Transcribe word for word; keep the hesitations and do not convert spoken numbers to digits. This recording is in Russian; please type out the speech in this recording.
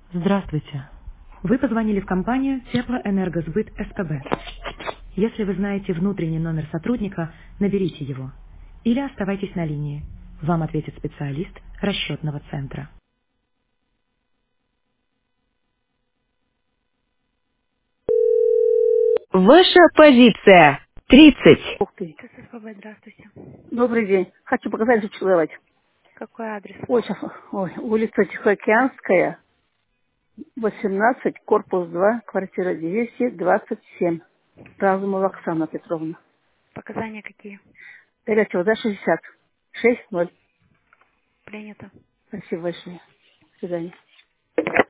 Здравствуйте. Вы позвонили в компанию Теплоэнергосбыт СПБ. Если вы знаете внутренний номер сотрудника, наберите его. Или оставайтесь на линии. Вам ответит специалист расчетного центра. Ваша позиция. тридцать. Ух ты. ТССПБ, здравствуйте. Добрый день. Хочу показать, что делать. Какой адрес? Ой, сейчас, ой, улица Тихоокеанская, восемнадцать, корпус два, квартира двести двадцать семь. Разумова Оксана Петровна. Показания какие? Горячего, да, шестьдесят. шесть ноль. Принято. Спасибо большое. До свидания.